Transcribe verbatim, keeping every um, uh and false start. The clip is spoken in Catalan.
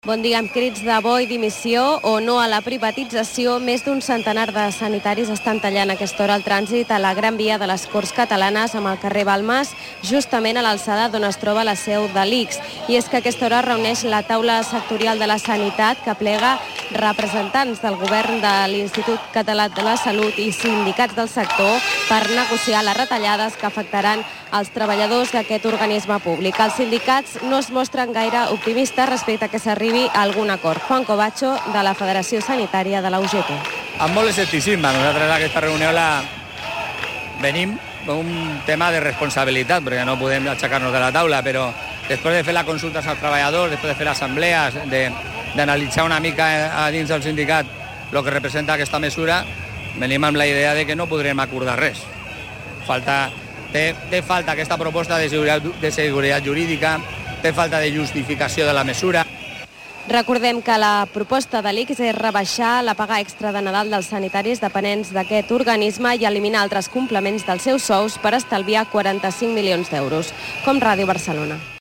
Bon dia. Amb crits de bo i dimissió o no a la privatització, més d'un centenar de sanitaris estan tallant a aquesta hora el trànsit a la Gran Via de les Corts Catalanes amb el carrer Balmes, justament a l'alçada d'on es troba la seu de l'I C S. I és que a aquesta hora reuneix la taula sectorial de la sanitat, que plega representants del govern de l'Institut Català de la Salut i sindicats del sector per negociar les retallades que afectaran els treballadors d'aquest organisme públic. Els sindicats no es mostren gaire optimistes respecte a que s'arribi a algun acord. Juan Covacho, de la Federació Sanitària de la U G T. Amb molt escepticisme. Nosaltres a aquesta reunió la venim amb un tema de responsabilitat, perquè no podem aixecar-nos de la taula, però després de fer les consultes als treballadors, després de fer assemblees, d'analitzar una mica a dins del sindicat el que representa aquesta mesura, venim amb la idea de que no podrem acordar res. Falta... Té, té falta aquesta proposta de seguretat, de seguretat jurídica, té falta de justificació de la mesura. Recordem que la proposta de l'I C S és rebaixar la paga extra de Nadal dels sanitaris dependents d'aquest organisme i eliminar altres complements dels seus sous per estalviar quaranta-cinc milions d'euros. Com Ràdio Barcelona.